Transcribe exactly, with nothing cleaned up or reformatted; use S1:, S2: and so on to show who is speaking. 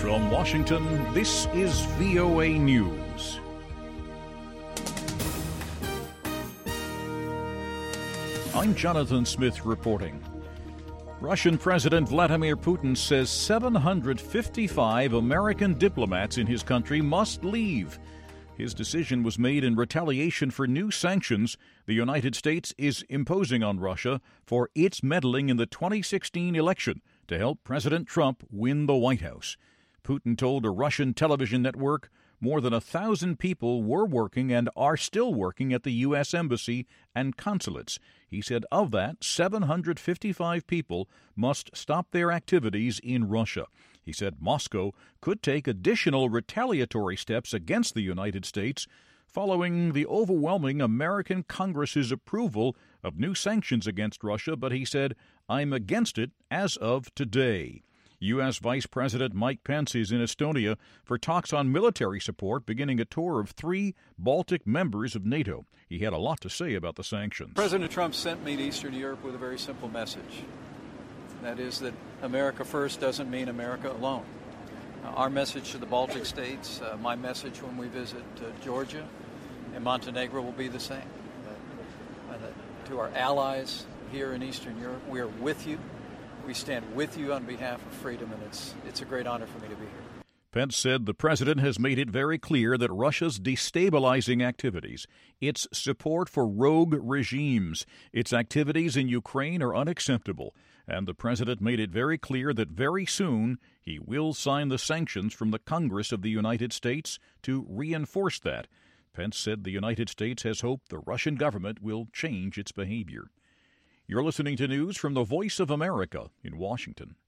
S1: From Washington, this is V O A News. I'm Jonathan Smith reporting. Russian President Vladimir Putin says seven hundred fifty-five American diplomats in his country must leave. His decision was made in retaliation for new sanctions the United States is imposing on Russia for its meddling in the twenty sixteen election to help President Trump win the White House. Putin told a Russian television network more than a thousand people were working and are still working at the U S Embassy and consulates. He said of that, seven hundred fifty-five people must stop their activities in Russia. He said Moscow could take additional retaliatory steps against the United States following the overwhelming American Congress's approval of new sanctions against Russia, but he said, I'm against it as of today. U S. Vice President Mike Pence is in Estonia for talks on military support, beginning a tour of three Baltic members of NATO. He had a lot to say about the sanctions.
S2: President Trump sent me to Eastern Europe with a very simple message. That is that America first doesn't mean America alone. Uh, our message to the Baltic states, uh, my message when we visit uh, Georgia and Montenegro will be the same. Uh, uh, to our allies here in Eastern Europe, we are with you. We stand with you on behalf of freedom, and it's it's a great honor for me to be here.
S1: Pence said the president has made it very clear that Russia's destabilizing activities, its support for rogue regimes, its activities in Ukraine are unacceptable. And the president made it very clear that very soon he will sign the sanctions from the Congress of the United States to reinforce that. Pence said the United States has hoped the Russian government will change its behavior. You're listening to news from the Voice of America in Washington.